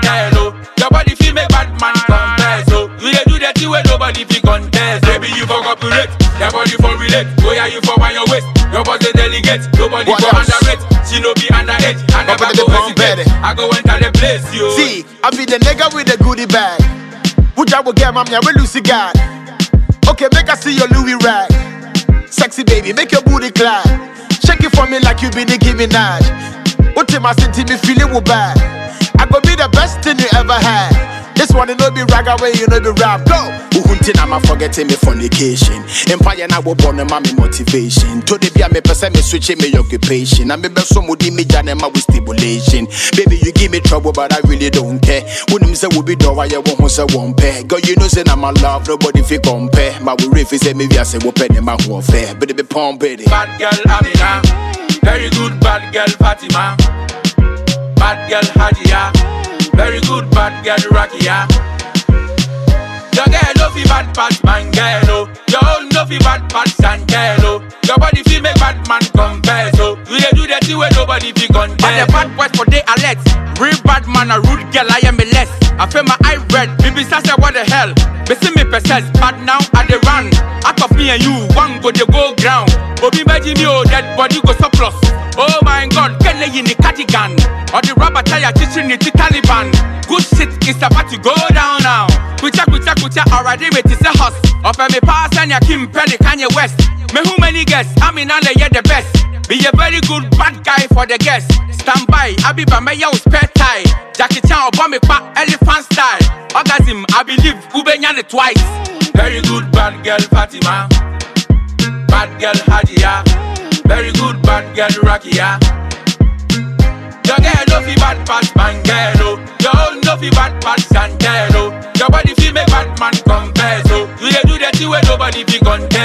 girl, oh. Your body feel make bad man confess, oh. You dey do that thing where nobody feel contest. Baby, you for cooperate, your body for relate. Oh yeah, you for on your waist. Your body delegate, nobody for underrate. She no be underage, I never go hesitate. I go enter the place, yo. See, I be the nigga with the goodie bag. Which I will get, mommy, I will lose the guy. Okay, make I see your Louis rag. Sexy baby, make your booty clap. Shake it for me like you be Nicki Minaj. What my city me feeling will bad. I go be the best thing you ever had. This one, you know be rag away, you know be rap. Go! Uhuntin, I'm forgetting me fornication. Empire now will born and mommy motivation. To the be a me person, me switching me occupation. I'm be some would me janema with stimulation. Baby, you give me trouble, but I really don't care. Wouldn't say would be door, I won't say one pair. Girl, you know, say I'm a love, nobody feel compare. My riff is a maybe I say, we'll pay them out fair. But it be palm baby. Bad girl, Amina. Very good, bad girl, Fatima. Bad girl, Hadia. Very good, bad girl, Rakia. Your girl no fi bad pass man girl, oh. Your own no fi bad pass and girl, oh. Your body feel make bad man confess, oh. You dey do that thing where nobody feel contest. But the bad boys for they alert. Real bad man a rude girl, I am a less. I feel my eye red, baby Sasha, what the hell? They see me possess, but now I dey run. Out of me and you, one go they go ground. Obi Beji me oh, dead body go surplus. Oh my God, can they in the cardigan? Or the rubber tire teaching it to Taliban. Good shit is about to go down now. Kucha, already with is a house. Of me pass and ya Kim Penny, Kanye West. Me who many guests, I mean all the the best. Be a very good bad guy for the guests. Stand by, I be by my yo spare tie. Jackie Chan or bomb back elephant style. Orgasm, I believe Ubenyane twice. Very good bad girl Fatima. Bad girl Hadia. Very good bad girl Rakia. Your girl no fi bad pass man girl, oh. Your own no fi bad pass and girl, oh. Your body feel make bad man confess, oh. You dey do that thing where nobody feel contest.